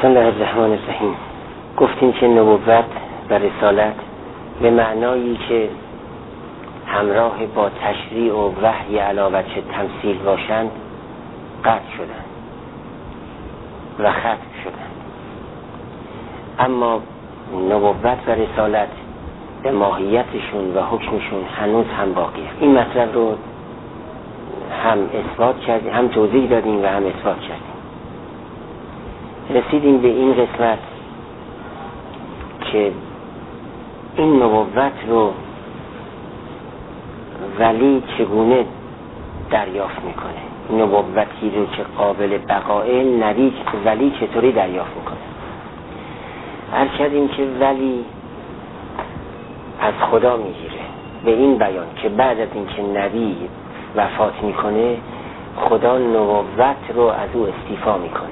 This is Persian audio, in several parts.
بسم الله الرحمن الرحیم. گفتیم که نبوت و رسالت به معنایی که همراه با تشریع و وحی علاوه چه تمثیل باشند قطع شدند و ختم شدند، اما نبوت و رسالت به ماهیتشون و حکمشون هنوز هم باقیه. این مطلب رو هم اثبات کردیم، هم توضیح دادیم و هم اثبات کردیم. رسیدیم به این قسمت که این نبوت رو ولی چگونه دریافت میکنه، نبوتی رو که قابل بقائه ولی چطوری دریافت میکنه. عرض کردیم که ولی از خدا میگیره به این بیان که بعد از اینکه نبی وفات میکنه خدا نبوت رو از او استیفا میکنه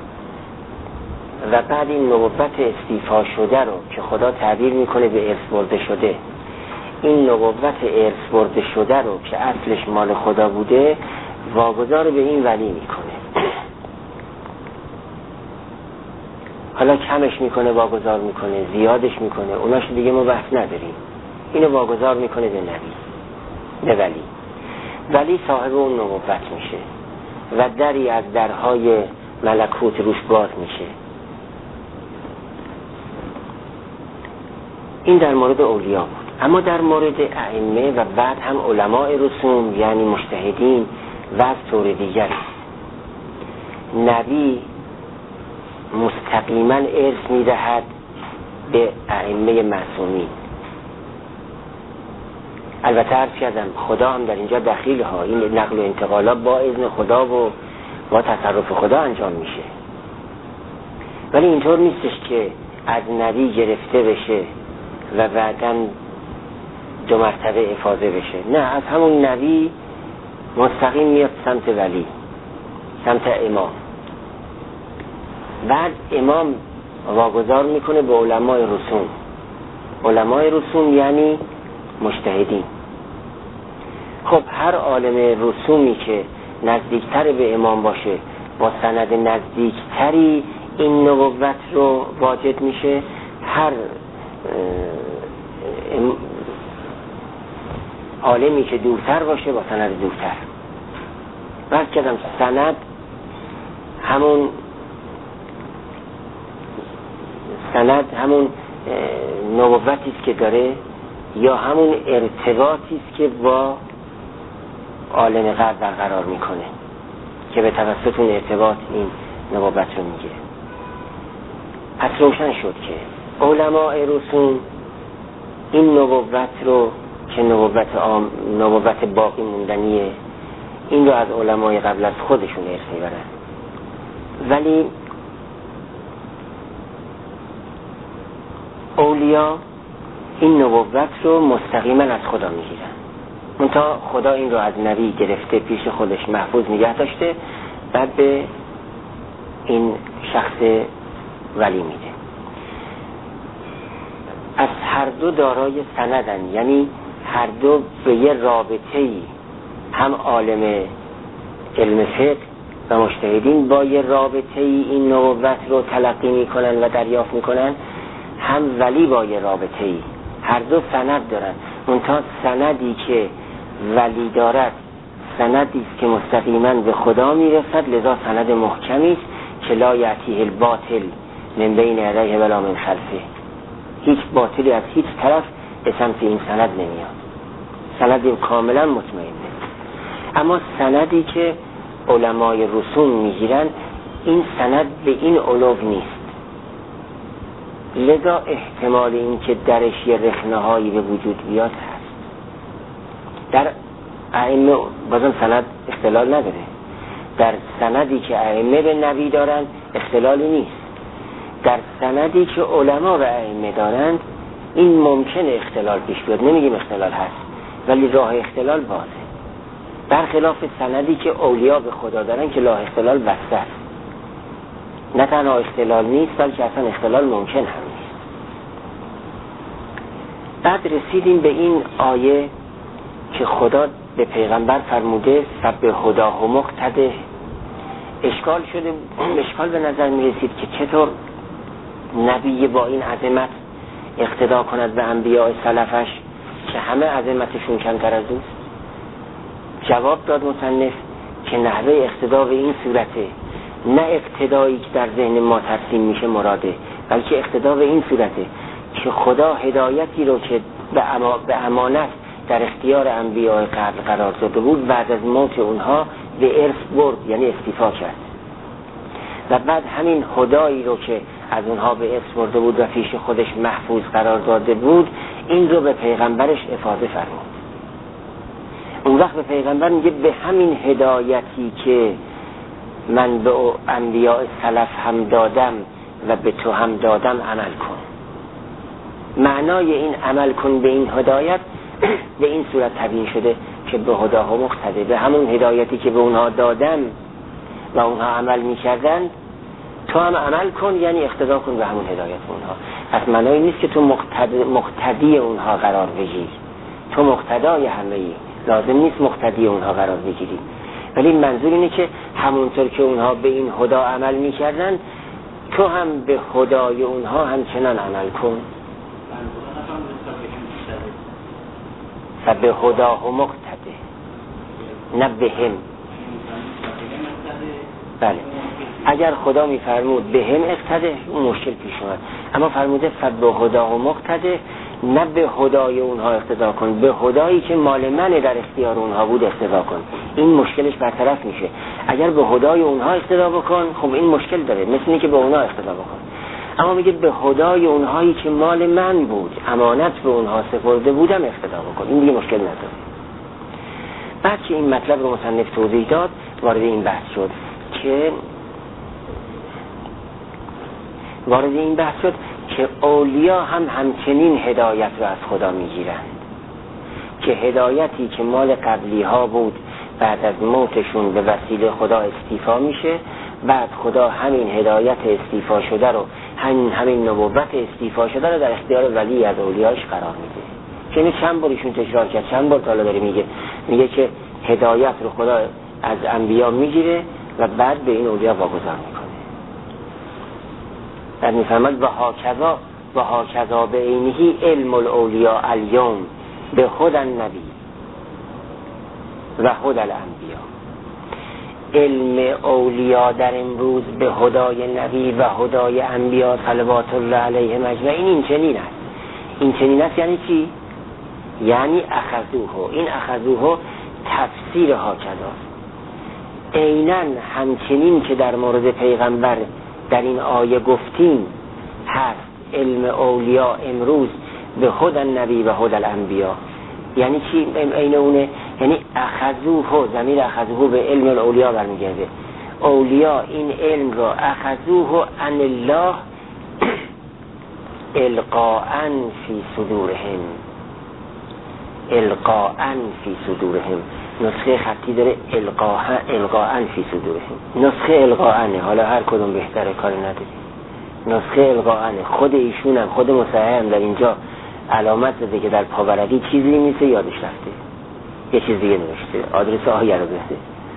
و بعد این نبوت استیفا شده رو که خدا تعبیر میکنه به ارث برده شده، این نبوت ارث برده شده رو که اصلش مال خدا بوده واگذار به این ولی میکنه. حالا کمش میکنه، واگذار میکنه، زیادش میکنه، اوناش دیگه ما بحث نداریم. اینو واگذار میکنه به نبی، به ولی صاحب اون نبوت میشه و دری از درهای ملکوت روش باز میشه. این در مورد اولیا بود. اما در مورد ائمه و بعد هم علماء رسوم یعنی مجتهدین و از طور دیگری، نبی مستقیما ارث میدهد به ائمه معصومین. البته عرض کردم خدا هم در اینجا دخیل ها، این نقل و انتقالات با اذن خدا و با تصرف خدا انجام میشه، ولی اینطور نیستش که از نبی گرفته بشه و بعداً دو مرتبه افاضه بشه. نه، از همون نبی مستقیم میاد سمت ولی، سمت امام. بعد امام واگذار میکنه به علماء رسوم. علماء رسوم یعنی مجتهدین. خب هر عالم رسومی که نزدیکتر به امام باشه با سند نزدیکتری این نبوت رو واجد میشه. هر عالمی که دورتر باشه با سند دورتر. بس کردم سند همون نبوتی است که داره یا همون ارتباطی است که با عالم غرب برقرار میکنه که به توسط اون ارتباط این نبوت رو میگیره. پس روشن شد که علماء رسوم این نبوت رو که نبوت باقی موندنیه، این رو از علمای قبل از خودشون ارث میبرن، ولی اولیا این نبوت رو مستقیما از خدا میگیرن. منتها خدا این رو از نبی گرفته پیش خودش محفوظ نگه داشته، بعد به این شخص ولی میده. از هر دو دارای سندن، یعنی هر دو به یه رابطه‌ای، هم عالم علم فقه و مجتهدین با یه رابطه‌ای این نبوت رو تلقی میکنن و دریافت میکنن، هم ولی با یه رابطه‌ای. هر دو سند دارن، منتها سندی که ولی دارد سندی است که مستقیما به خدا میرسد، لذا سند محکمی است که لا یأتیه الباطل من بین یدیه ولا من خلفه. هیچ باطلی از هیچ طرف به سمت این سند نمیاد، سند کاملا مطمئنه. اما سندی که علمای رسوم میگیرن این سند به این علو نیست، لذا احتمال این که درش یه رخنه هایی به وجود بیاد هست. در ائمه بازم سند اختلال نداره، در سندی که ائمه به نبی دارن اختلالی نیست. در سندی که علما و ائمه دارند این ممکنه اختلال پیش بیاد، نمیگیم اختلال هست ولی راه اختلال بازه، برخلاف سندی که اولیا به خدا دارن که راه اختلال بسته است. نه تنها اختلال نیست بلکه اصلا اختلال ممکن هم نیست. بعد رسیدیم به این آیه که خدا به پیغمبر فرموده سبح هداه مقتده، اشکال به نظر می رسید که چطور نبی با این عظمت اقتدا کند به انبیاء سلفش که همه عظمتشون کمتر از اوست. جواب داد مصنف که نحوه اقتدا به این صورته، نه اقتدایی که در ذهن ما ترسیم میشه مراده، بلکه اقتدا به این صورته که خدا هدایتی رو که به امانت در اختیار انبیاء قبل قرار داده بود بعد از موت اونها به ارث برد، یعنی استیفا کرد، و بعد همین هدایی رو که از اونها به ارث برده بود و پیش خودش محفوظ قرار داده بود این رو به پیغمبرش افاضه فرمود. اون وقت به پیغمبر میگه به همین هدایتی که من به انبیاء سلف هم دادم و به تو هم دادم عمل کن. معنای این عمل کن به این هدایت به این صورت تبیین شده که به هداه مقتده، به همون هدایتی که به اونها دادم و اونها عمل میکردن تو هم عمل کن، یعنی اقتدا کن به همون هدایت اونها. پس معنای نیست که تو مقتدی اونها قرار بگیری، تو مقتدای همه ای، لازم نیست مقتدی اونها قرار بگیری، ولی منظور اینه که همونطور که اونها به این هدا عمل میکردن تو هم به هدای اونها همچنان عمل کن. و به هداه مقتده، نه به هم. بله اگر خدا میفرمود به هم اقتده اون مشکل پیش اومد، اما فرموده فبه هداه مقتده، نه به هدای اونها اقتدا کن، به هدایی که مال من در اختیار اونها بود اقتدا کن. این مشکلش برطرف میشه. اگر به هدای اونها اقتدا بکن خب این مشکل داره، مثل اینکه به اونها اقتدا بکن. اما میگه به هدای اونهایی که مال من بود، امانت به اونها سپرده بودم اقتدا بکن. این دیگه مشکل نداره. بعد که این مطلب رو مصنف توضیح داد وارد این بحث شد که اولیا هم همچنین هدایت رو از خدا میگیرند، که هدایتی که مال قبلی ها بود بعد از موتشون به وسیله خدا استیفا میشه، بعد خدا همین هدایت استیفا شده رو همین نبوت استیفا شده رو در اختیار ولی از اولیاش قرار میده. که اینو چند بار ایشون تکرار کرد، چند بار تالا داره میگه که هدایت رو خدا از انبیا میگیره و بعد به این اولیا واگذار میکنه. بعد میفرماد و هاکذا به عینه علم الاولیا الیوم به خود النبی و خود الانبیا. علم اولیا در امروز به هدای نبی و هدای انبیا صلوات الله علیهم اجمعین این چنین است. این چنین است یعنی چی؟ یعنی اخذوه. این اخذوه تفسیر هاکذاست. عیناً همچنین که در مورد پیغمبر در این آیه گفتیم هست علم اولیا امروز به خود النبی و خود الانبیا. یعنی چی؟ عین اونه، یعنی اخذوه، ضمیر اخذوه به علم الاولیا برمیگرده. اولیا این علم را اخذوه عن الله القاء فی صدورهم. القاء فی صدورهم. نسخه خطی داره القاء فی صدورهم. نسخه القاء، حالا هر کدوم بهتره کاری نداری. نسخه القاء خود ایشون هم خود مصحح در اینجا علامت داده که در پاورقی چیزی نیست یادش رفته، یه چیز دیگه نوشته، آدرس آیه رو بده.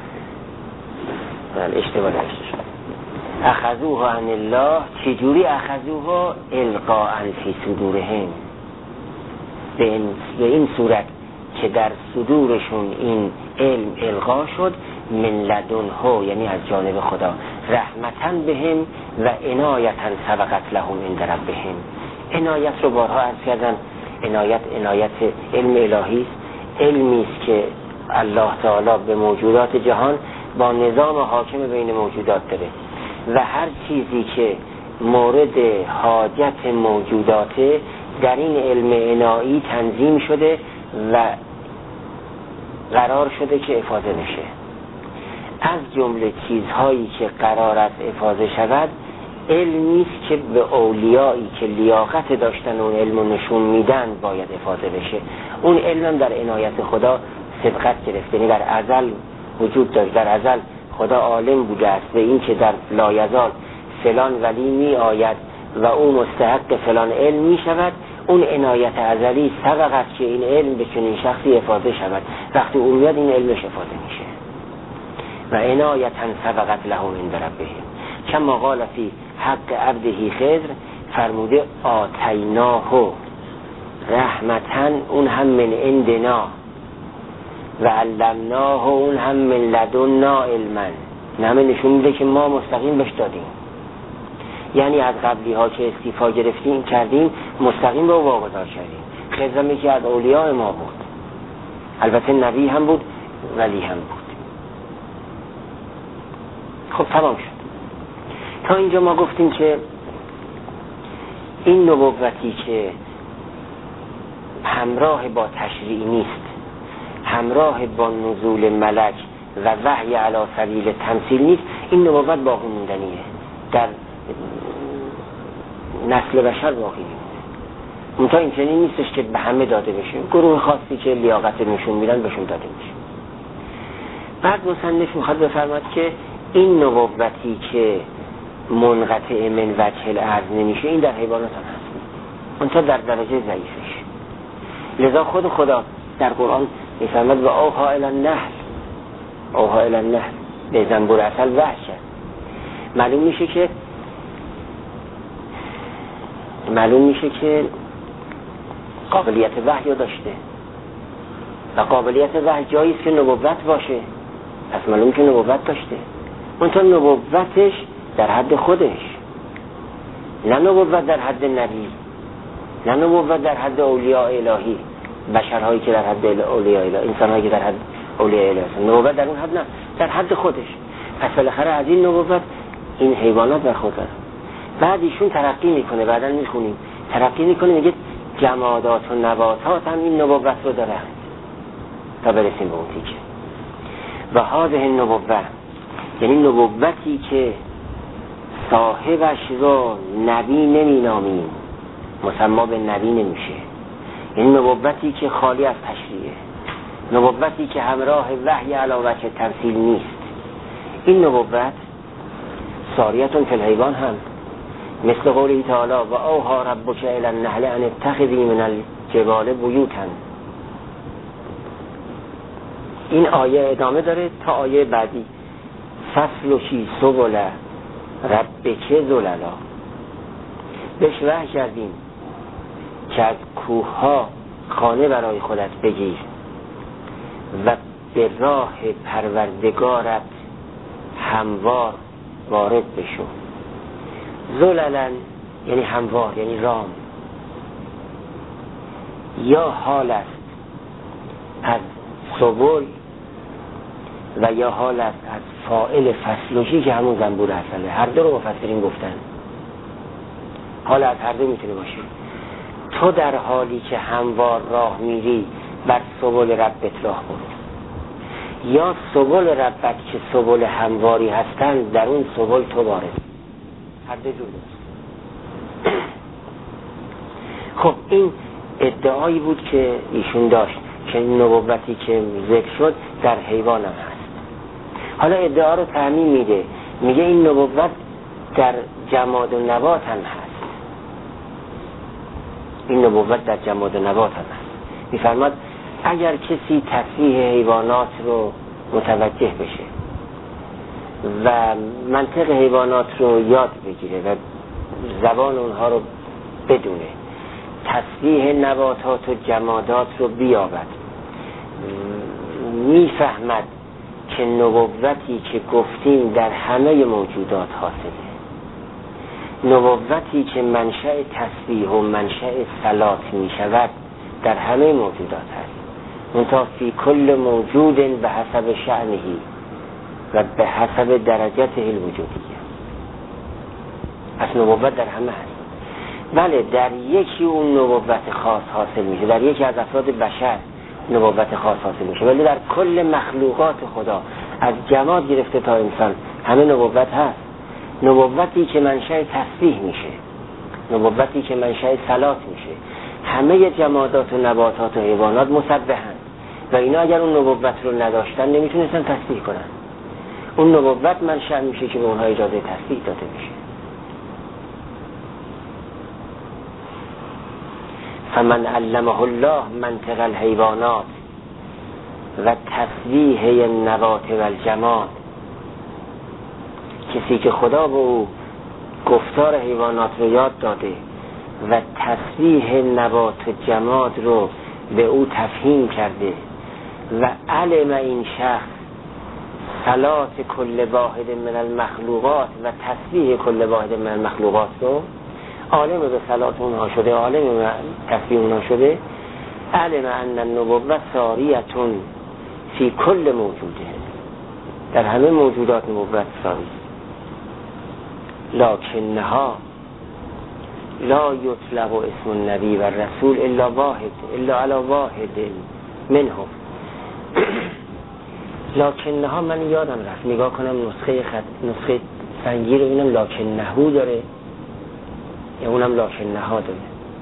بله اشتباه نوشته شد. اخذوه عن الله. چجوری اخذوه؟ القاء فی صدورهم. به این صورت که در صدورشون این علم القا شد، من لدنه یعنی از جانب خدا، رحمتاً بهم و عنایتاً سبقت لهم عند ربهم. عنایت رو بارها عرض کردم، عنایت علم الهی است، علمی است که الله تعالی به موجودات جهان با نظام حاکم بین موجودات داره و هر چیزی که مورد حاجت موجوداته در این علم عنایی تنظیم شده و قرار شده که افاضه بشه. از جمله چیزهایی که قرار است افاضه شود علمی است که به اولیایی که لیاقت داشتن اون علم رو نشون میدن باید افاضه بشه. اون علم در عنایت خدا سبقت گرفته، یعنی در ازل وجود داشت. در ازل خدا عالم بوده است به این که در لایزال فلان ولی می آید و او مستحق فلان علم می شود. اون عنایت ازلی سبقت که این علم به چنین شخصی افاضه شود. وقتی اون میاد این علمش افاضه میشه. و عنایتا سبقت له عند ربهم. کما قال فی حق عبده خضر، فرموده آتیناه رحمتن، اون هم من عندنا، و علمناه، اون هم من لدنا علما. این همه نشون میده که ما مستقیم بهش دادیم، یعنی از قبلی ها که استیفا گرفتیم کردیم مستقیم به او واگذار کردیم. خضر یکی از اولیاء ما بود، البته نبی هم بود ولی هم بود. خب تمام شد. تا اینجا ما گفتیم که این نبوتی که همراه با تشریع نیست، همراه با نزول ملک و وحی علی سبیل تمثیل نیست، این نبوت باقی موندنیه، در نسل بشر باقی میمونه. منتها این چنین نیستش که به همه داده بشه، گروه خاصی که لیاقت نشون میدن بهشون داده میشه. بعد مصنف میخواد بفرماد که این نبوتی که منقطع من وجه الارض نمیشه، این در حیوانات هم هست، منتها در درجه ضعیفش. لذا خود خدا در قرآن میفرماد و اوحی الی النحل، اوحی الی النحل، به زنبور عسل وحی کرد. معلوم میشه که قابلیت وحی داشته و قابلیت وحی جاییست که نبوت باشه، پس معلوم که نبوت داشته، منتها نبوتش در حد خودش، نه نبوت در حد نبی، نه نبوت در حد اولیاء الهی، بشرهایی که در حد اولیاء الهی، انسانهایی که در حد اولیاء الهی، نبوت در اون حد نه، در حد خودش. پس بالاخره از این نبوت این حیوانات برخوردارن. بعد ایشون ترقی میکنه، بعداً میخونیم ترقی میکنه، میگه جمادات و نباتات هم این نبوت رو دارن، تا برسیم به اون تیکه. و هذه النبوه، یعنی نبوتی که صاحبش رو نبی نمینامیم، مسما به نبی نمیشه، یعنی نبوتی که خالی از تشریعه، نبوتی که همراه وحی علی وجه تمثیل نیست. این نبوت ساریتون فی الحیوان هم، مثل قوله تعالی و اوحی ربک الی النحل ان اتخذی من الجبال بیوتا. این آیه ادامه داره تا آیه بعدی، فسلکی سبل ربک ذللا. بهش وحی کردیم که از کوه ها خانه برای خودت بگیر و به راه پروردگارت هموار وارد بشو. ذللا یعنی هموار، یعنی رام. یا حال است از سبل و یا حال است از فاعل فسلکی که همون زنبور عسله. هر دو رو مفسرین گفتن، حال از هر دو میتونه باشه. تو در حالی که هموار راه میری بر سبل ربت راه برو، یا سبل ربت که سبل همواری هستن در اون سبل تو وارد. هر دو جور. خب این ادعایی بود که ایشون داشت که این نبوتی که ذکر شد در حیوان هم هست. حالا ادعا رو تعمیم میده، میگه این نبوت در جماد و نبات هم هست. این نبوت در جماد و نبات هم هست. میفرماد اگر کسی تسبیح حیوانات رو متوجه بشه و منطق حیوانات رو یاد بگیره و زبان اونها رو بدونه، تسبیح نباتات و جمادات رو بیابد، میفهمد که نبوتی که گفتیم در همه موجودات حاصله، نبوتی که منشأ تسبیح و منشأ صلات می شود در همه موجودات هست، منتها فی کل موجود به حسب شأنهی و به حسب درجته الوجودیه. از نبوت در همه هست. بله در یکی اون نبوت خاص حاصل میشه، در یکی از افراد بشر نبوت خاص حاصل میشه، ولی در کل مخلوقات خدا از جماد گرفته تا انسان همه نبوت هست. نبوتی که منشأ تسبیح میشه، نبوتی که منشأ صلات میشه. همه جمادات و نباتات و حیوانات مسبحند و اینا اگر اون نبوت رو نداشتن نمیتونستن تسبیح کنن. اون نبوت منشأ میشه که به اونها اجازه تسبیح داده میشه. فمن علمه الله منطق الحیوانات و تسبیح النبات و الجماد کسی که خدا به او گفتار حیوانات رو یاد داده و تسبیح نبات و جماد رو به او تفهیم کرده و علم این شخص صلات کل واحد من المخلوقات و تسبیح کل واحد من المخلوقات رو، عالم به صلات اونها شده، عالم به تسبیح اونها شده، علم ان النبوة ساریتون فی کل موجوده، در همه موجودات نبوت ساری، لکنها لا یطلق اسم النبی و الرسول الا واحد الا علی واحد منهم. لکنها من یادم رفت نگاه کنم نسخه سنگی رو ببینم لکنهو داره یا اونم لکنها داره.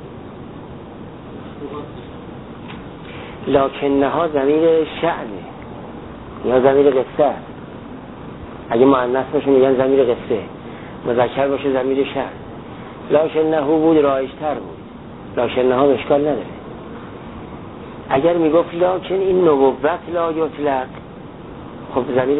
لکنها ضمیر شأنه یا ضمیر قصه است. اگه مؤنث باشه میگن ضمیر قصه، مذکر باشه ضمیر شأن. لکنهو بود رایج‌تر بود، لکنها اشکال نداره. اگر میگفت لکن این نبوت لا یطلق، خب ضمیر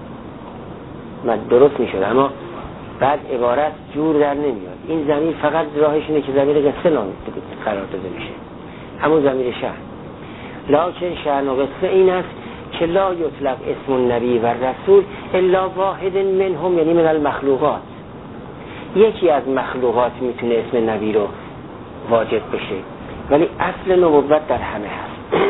درست میشد، اما بعد عبارت جور در نمیاد. این ضمیر فقط راهش اینه که ضمیر قصه قرار داده میشه، همون ضمیر شأن. لکن شأن و قصه این است که لا یطلق اسم النبی و رسول الا واحد منهم، یعنی من المخلوقات. یکی از مخلوقات میتونه اسم نبی رو واجب بشه، ولی اصل نبوت در همه هست.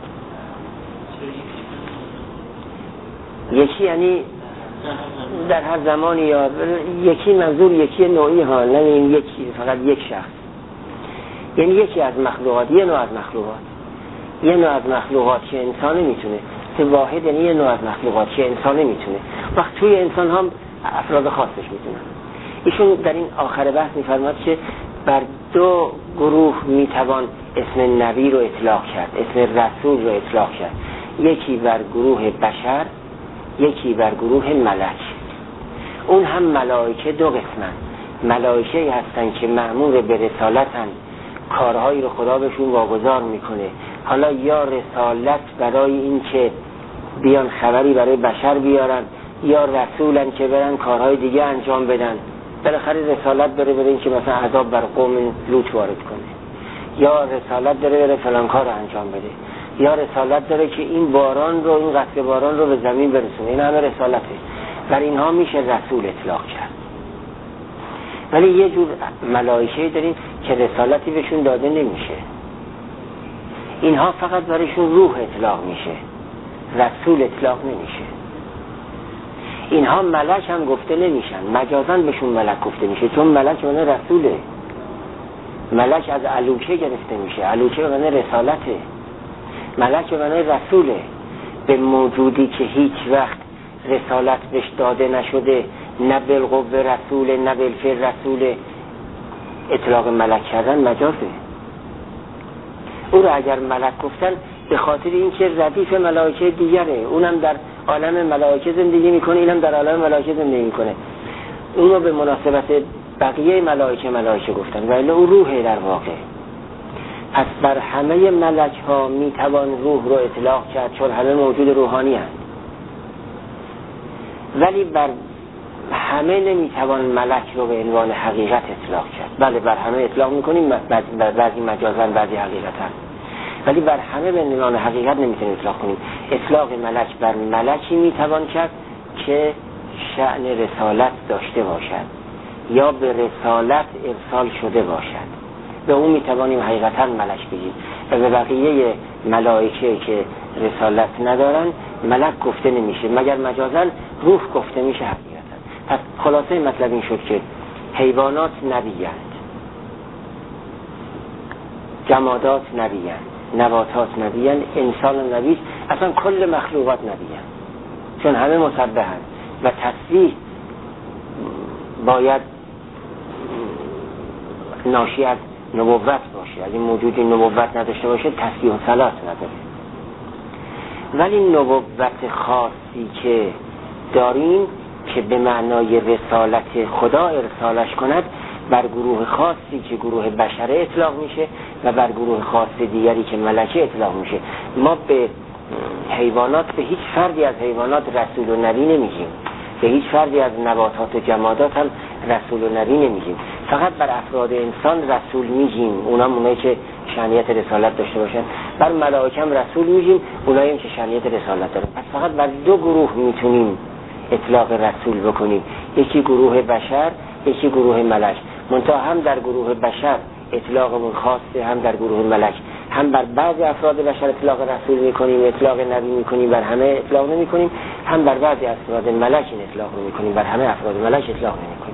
یکی یعنی در هر زمانی، یا یکی منظور یکی نوعی ها، نه این یکی فقط یک شخص، یعنی یکی از مخلوقات، یه نوع از مخلوقات، یه نوع از مخلوقات که انسان میتونه، که واحد یعنی یه نوع از مخلوقات که انسان میتونه، وقت توی انسان هم افراد خاصش میتونن. ایشون در این آخر بحث میفرماد که بر دو گروه میتوان اسم نبی رو اطلاق کرد، اسم رسول رو اطلاق کرد، یکی بر گروه بشر، یکی بر گروه ملک. اون هم ملائکه دو قسمن، ملائکه هستن که مأمور به رسالتن، کارهایی رو خدا بهشون واگذار میکنه، حالا یا رسالت برای این که بیان خبری برای بشر بیارن، یا رسولن که برن کارهای دیگه انجام بدن، بالاخره رسالت داره برای این که مثلا عذاب بر قوم لوط وارد کنه، یا رسالت داره برای فلان کار رو انجام بده، یا رسالت داره که این باران رو، این قطره باران رو به زمین برسونه. این همه رسالته، بر اینها میشه رسول اطلاق کرد. ولی یه جور ملائکه داریم که رسالتی بهشون داده نمیشه، اینها فقط برایشون روح اطلاق میشه، رسول اطلاق نمیشه. اینها ملک هم گفته نمیشن، مجازاً بهشون ملک گفته میشه، چون ملک معنی رسوله. ملک از علوکه گرفته میشه، علوکه معنی رسالته، ملک معنی رسوله. به موجودی که هیچ وقت رسالت بهش داده نشده، نه بالقوه رسول نه بالفعل رسول، اطلاق ملک کردن مجازه. او را اگر ملک گفتن به خاطر اینکه ردیف ملائکه دیگره، اونم در عالم ملائکه زندگی میکنه، اینم در عالم ملائکه زندگی میکنه، اونو به مناسبت بقیه ملائکه گفتن، ولی او روحه در واقع. پس بر همه ملک ها میتوان روح رو اطلاق کرد، چون همه موجود روحانی هست. ولی بر همه نمیتوان ملک رو به عنوان حقیقت اطلاق کرد. بله بر همه اطلاق میکنیم، بعضی مجازاً بعضی حقیقتاً، ولی بر همه به عنوان حقیقت نمیتونیم اطلاق کنیم. اطلاق ملک بر ملکی میتوان کرد که شأن رسالت داشته باشد یا به رسالت ارسال شده باشد، به اون میتوانیم حقیقتاً ملک بگیم. و به بقیه ملائکه که رسالت ندارن ملک گفته نمیشه، مگر مجازاً روح گفته میشه حقیقتاً. پس خلاصه مطلب این شد که حیوانات نبیند، جمادات نبیند، نباتات نبیند، انسان نبی، اصلا کل مخلوقات نبیند، چون همه مسبحند و تسبیح باید ناشی از نبوت باشه. اگه موجودی نبوت نداشته باشه تسبیح و صلات نداره. ولی نبوت خاصی که داریم که به معنای رسالت خدا ارسالش کند، بر گروه خاصی که گروه بشره اطلاق میشه و بر گروه خاص دیگری که ملکه اطلاق میشه. ما به حیوانات، به هیچ فردی از حیوانات رسول و نبی نمیگیم، به هیچ فردی از نباتات و جمادات هم رسول و نبی نمیگیم، فقط بر افراد انسان رسول میگیم، اونایی که شأنیت رسالت داشته باشن. بر ملائکه هم رسول میگیم، اونایی که شأنیت رسالت دارن. پس فقط بر دو گروه میتونیم اطلاق رسول بکنیم، یکی گروه بشر، یکی گروه ملک. منتها هم در گروه بشر اطلاقمون خاصه، هم در گروه ملک، هم بر بعضی افراد بشر اطلاق رسول میکنیم، اطلاق نبی میکنیم، بر همه اطلاق نمیکنیم، هم بر بعضی افراد ملک این اطلاق میکنیم، بر همه افراد ملک اطلاق نمیکنیم.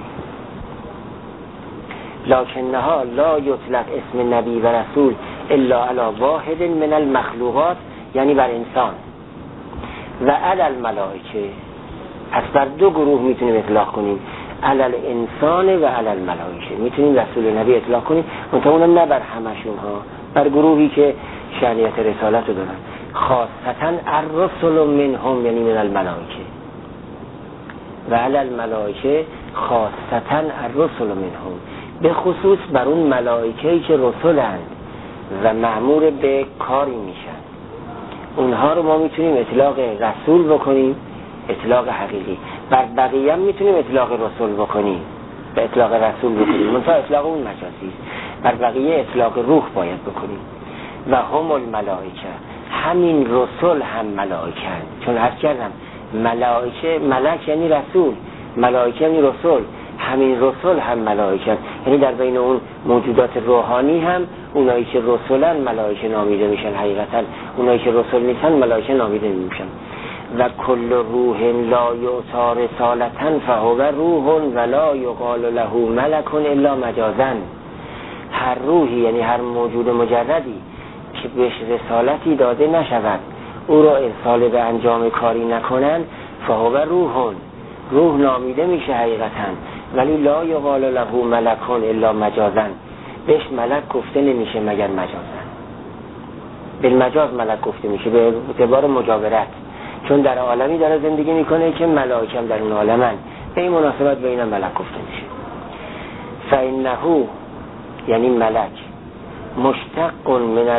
لکنها لا یطلق اسم نبی و رسول الا علی واحد من المخلوقات، یعنی بر انسان و علی الملائکه. پس بر دو گروه میتونیم اطلاق کنیم، علی الانسان و علی الملائکه. میتونیم رسول و نبی اطلاق کنیم، منتها اونم نه بر همشون ها، بر گروهی که شأنیت رسالت رو دارن. خاصتا الرسل منهم، یعنی من الملائکه، و علی الملائکه خاصتا الرسل منهم، به خصوص بر اون ملائکه‌ای که رسولند و مأمور به کاری میشن، اونها رو ما میتونیم اطلاق رسول بکنیم، اطلاق حقیقی. بر بقیه هم میتونیم اطلاق رسول بکنیم، به اطلاق رسول بکنیم، منتها اطلاق اون مجازی است. بر بقیه اطلاق روح باید بکنیم. و هم الملائکه، همین رسول هم ملائکه هست. چون عرض کردم ملائکه، ملک یعنی رسول، ملائکه یعنی رسول، همین رسول هم ملائکه هست. یعنی در بین اون موجودات روحانی هم اونایی که رسولن ملائکه نامیده میشن، حقیقتا اونایی که رسول نیستن ملائکه نامیده نمیشن. و کل روح لا یعطى رسالة فهو روح ولا یقال له ملک الا مجازا. هر روحی یعنی هر موجود مجردی که بهش رسالتی داده نشود، او را ارسال به انجام کاری نکنن، فهو روح نامیده میشه حقیقتا، ولی لا یقال له ملک الا مجازا، بهش ملک گفته نمیشه مگر مجازا. بالمجاز ملک گفته میشه به اعتبار مجاورت، چون در عالمی داره زندگی میکنه که ملائکه هم در اون عالمن، به این مناسبت به اینم ملک گفته میشه. فإنه یعنی ملک مشتق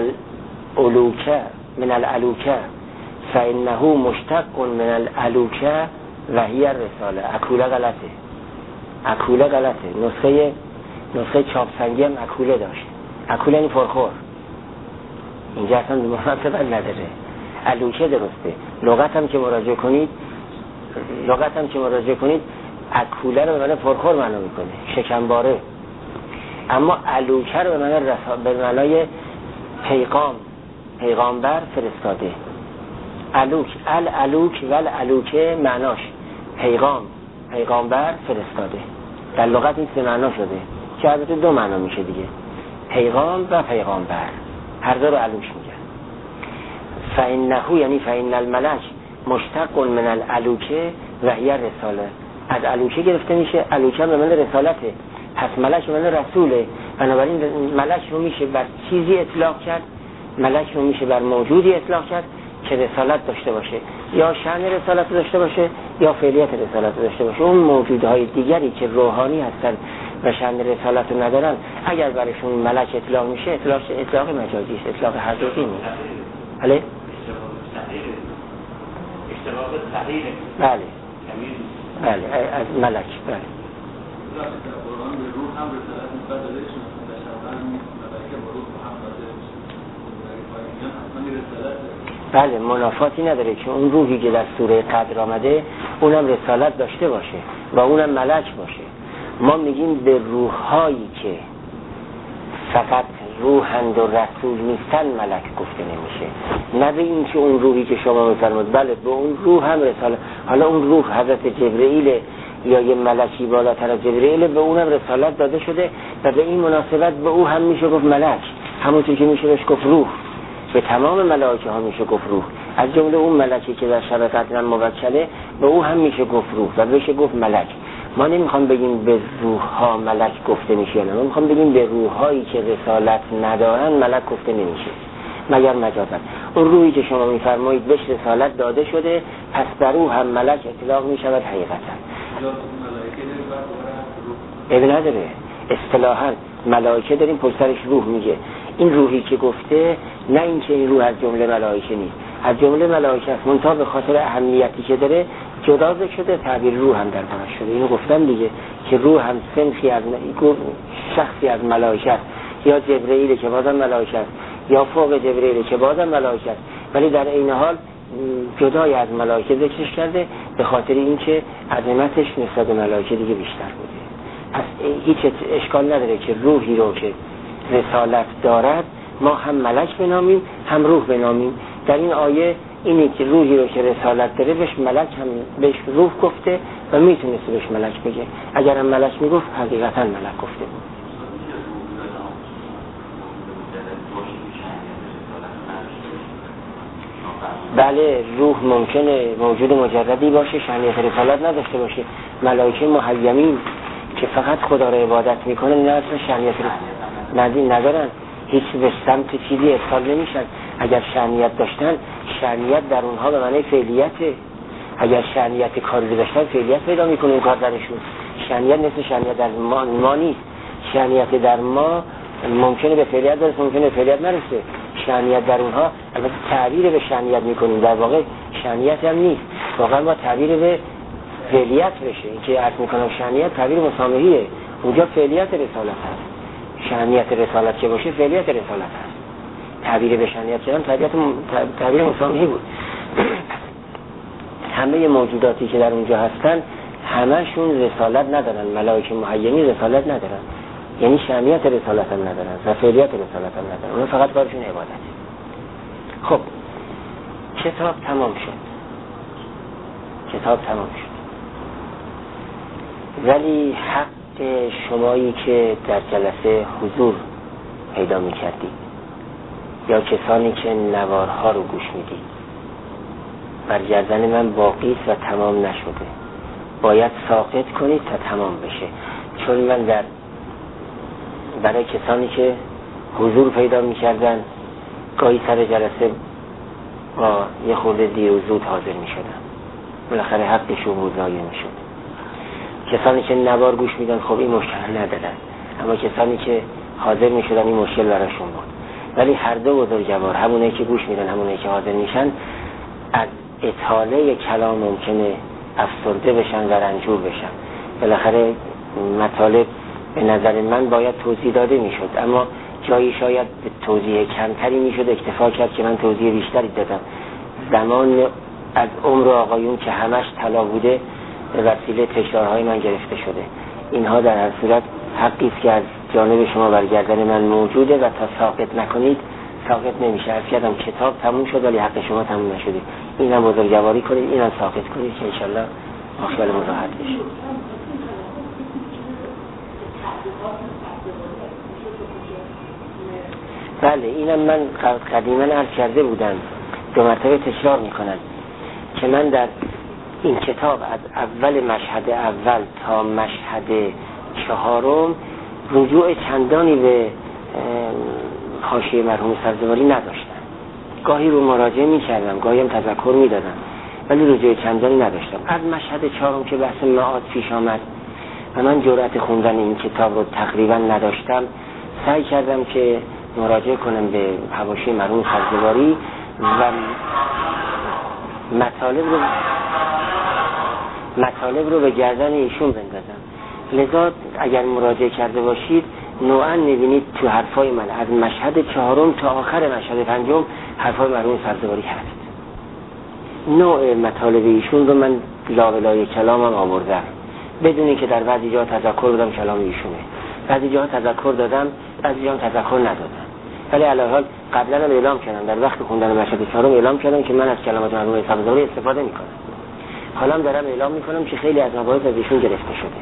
من الالوکه فإنه مشتق من الالوکه و هی الرساله. اکوله غلطه. نسخه چاپسنگی هم اکوله داشت. اکوله یعنی پرخور، اینجا اصلا مناسبت نداره. الوکه درسته. لغت هم که مراجعه کنید اکوله رو به معنی پرخور معنا میکنه، شکمباره. اما الوکه رو به معنای پیغامبر فرستاده. الوک و الوکه معناش پیغامبر فرستاده. در لغت این سه معنا شده که البته دو معنا میشه دیگه، پیغام و پیغامبر، هر دو رو الوک میگن. فإنه یعنی فإن الملک مشتق من الالوکه و هی الرساله. از الوکه گرفته میشه، الوکه به معنی رسالته، پس ملک به معنی رسوله. بنابراین ملک رو میشه بر چیزی اطلاق کرد، ملک رو میشه بر موجودی اطلاق کرد که رسالت داشته باشه، یا شأن رسالت داشته باشه یا فعلیت رسالت داشته باشه. اون موجودهای دیگری که روحانی هستن و شأن رسالت رو ندارن، اگر برشون ملک اطلاق میشه اطلاق مجازی است، اطلاق حقیقی نیست. بله؟ بله از ملک. بله بله منافاتی نداره که اون روحی که در سوره قدر آمده اونم رسالت داشته باشه و اونم ملک باشه. ما میگیم به روحهایی که فقط روحند و رسول نیستن ملک گفته نمیشه، نه به این که اون روحی که شما میفرمایید بله به اون روح هم رسالت. حالا اون روح حضرت جبرئیل یا یه ملکی بالاتر از جبرئیل، به اونم رسالت داده شده و به این مناسبت به او هم میشه گفت ملک، همونطور که میشه بهش گفت روح. به تمام ملائکه ها میشه گفت روح، از جمله اون ملکی که در شب قدر موکله به او هم میشه گفت روح و بهش گفت ملک. ما نمیخوام بگیم به روح ها ملک گفته میشه، نه، ما میخوام بگیم به روح هایی که رسالت ندارن ملک گفته نمیشه مگر مجازا. اون روحی که شما میفرمایید بهش رسالت داده شده، پس بر او هم ملک اطلاق میشود حقیقتا. ابن نداره اصطلاحا ملائکه داریم پشت سرش روح میگه. این روحی که گفته نه اینکه این روح از جمله ملائکه نیست، از جمله ملائکه است، منتها به خاطر اهمیتی که داره جدا شده، تعبیر روح هم دربارش شده. اینو گفتم دیگه که روح هم سنخی از شخصی از ملائکه است، یا جبرئیل که بازم ملائکه است، یا فوق جبرئیل که بازم ملائکه است، ولی در این حال جدای از ملائکه ذکرش کرده به خاطر اینکه عظمتش نسبت به ملائکه دیگه بیشتر بوده. پس هیچ اشکال نداره که روحی رو که رسالت دارد ما هم ملک بنامیم هم روح بنامیم. در این آیه اینی که روحی رو که رسالت داره بهش ملک هم بهش روح گفته و میتونسته بهش ملک بگه. اگر هم ملک میگفت حقیقتا ملک گفته بود. بله، روح ممکنه موجود مجردی باشه، شأنیت رسالت نداشته باشه. ملائکه محیمین که فقط خدا را عبادت میکنن نه اصلا شأنیت رسالت ندارن، هیچ به سمت چیزی ارسال نمیشن. اگر شأنیت داشتن، شأنیت در اونها به معنی فعلیته. اگر شأنیت کاری داشتن، فعلیت پیدا میکنه اون کار درشون. شأنیت مثل شأنیت در ما نیست. شأنیت در ما ممکنه به فعلیت برسه، ممکنه به فعلیت نرسه. شأنیت در اونها البته تعبیر به شأنیت میکنیم، در واقع شأنیت هم نیست، واقعا با تعبیر به فعلیت بشه. این که عرض میکنم شأنیت تعبیر مسامحیه، اونجا فعلیت رسالت هست. شأنیت رسالت که باشه فعلیت رسالت هست. تعبیر به شأنیت کردن تعبیر مسامحی بود. همه موجوداتی که در اونجا هستن همشون رسالت ندارن. ملائکه محیمین رسالت ندارن، یعنی شأنیت رسالت هم ندارن و فعلیت رسالت هم ندارن، اون فقط کارشون عبادت. خب کتاب تمام شد، ولی حق شمایی که در جلسه حضور پیدا می کردید یا کسانی که نوارها رو گوش میدید بر گردن من باقی است و تمام نشده، باید ساقط کنید تا تمام بشه. چون من برای کسانی که حضور پیدا می‌کردن گاهی سر جلسه با یه خورده دیر و زود حاضر می‌شدن، بالاخره حقشون بود ضایع می‌شد. کسانی که نوار گوش میدن خب این مشکل ندارن، اما کسانی که حاضر می‌شدن این مشکل براشون بود. ولی هر دو بزرگوار، همونایی که گوش میدن همونایی که حاضر میشن، از اطاله کلام ممکنه افسرده بشن و رنجور بشن. بالاخره مطالب به نظر من باید توضیح داده میشد، اما جایی شاید به توضیح کمتری میشد اکتفا کرد که من توضیح بیشتری دادم. زمان از عمر آقایون که همش طلا بوده به وسیله تکرارهای من گرفته شده. اینها در هر صورت حقی است که از جانب شما برگردن من موجوده و تا ساقط نکنید ساقط نمیشه. عرض کردم کتاب تموم شد ولی حق شما تموم نشده. اینم بزرگواری کنید، اینم ساقط کنید که انشالله خیال راحت بشه. بله، اینم من قدیما عرض کرده بودم، 2 مرتبه تکرار میکنم که من در این کتاب از اول مشهد اول تا مشهد 4 رجوع چندانی به حاشیه مرحوم سبزواری نداشتم. گاهی رو مراجعه میکردم، گاهی هم تذکر میدادم، ولی رجوع چندانی نداشتم. از مشهد 4 که بحث معاد پیش آمد و من جرأت خوندن این کتاب رو تقریبا نداشتم، سعی کردم که مراجعه کنم به حواشی مرحوم سبزواری و مطالب رو به گردن ایشون بندازم. لذا اگر مراجعه کرده باشید نوعا میبینید تو حرفای من از مشهد 4 تا آخر مشهد 5 حرفای مرحوم سبزواری هست. نوع مطالب ایشون رو من لاولای کلامم آوردم بدونی که در بعضی جا تذکر بدم کلام ایشونه، بعضی جا تذکر دادم، بعضی جا تذکر ندادم. ولی علاوه حال قبلا هم اعلام کردم، در وقت خوندن مشهد 4 اعلام کردم که من از کلمات مرحوم سبزواری استفاده میکنم. حالا دارم اعلام میکنم که خیلی از مباحث از ایشون گرفته شده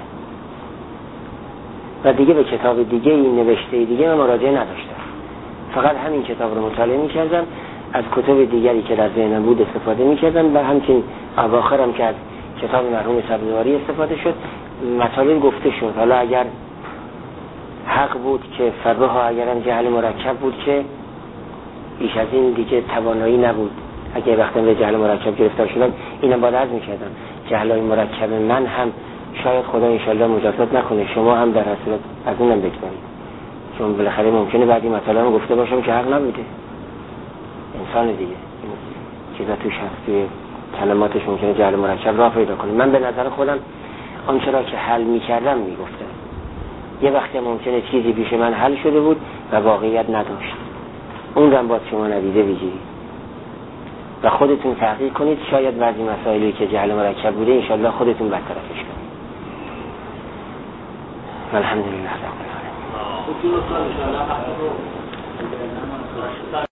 و دیگه به کتاب دیگه این نوشته دیگه من مراجعه نداشتم، فقط همین کتاب رو مطالعه میکردم، از کتب دیگری که در ذهنم بود استفاده میکردم و همچنین اواخرم که از کتاب مرحوم سبزواری استفاده شد. مطالب گفته شد، حالا اگر حق بود که فربه ها، اگرم جهل مرکب بود که بیش از این دیگه توانایی نبود. اگه وقتی به جهل مرکب گرفتار شدم اینم باید عرض میکردم، جهلای مرکب من هم شاید خدا انشالله مجازات نکنه، شما هم در اصل از اونم بگذارید، چون بالاخره ممکنه بعدی مطالب گفته باشم که حق نبوده. انسان دیگه این چیزا توش هست، توی کلماتش ممکنه جعل مرکب راه پیدا کنه. من به نظر خودم آنچه را که حل میکردم میگفتم. یه وقتی ممکنه چیزی پیش من حل شده بود و واقعیت نداشت، اون رو باید شما ندیده بگیرید و خودتون تحقیق کنید. شاید بعضی مسائلی که جعل مرکب بوده انشالله خودتون برطرفش کنید. الحمدلله رب العالمین.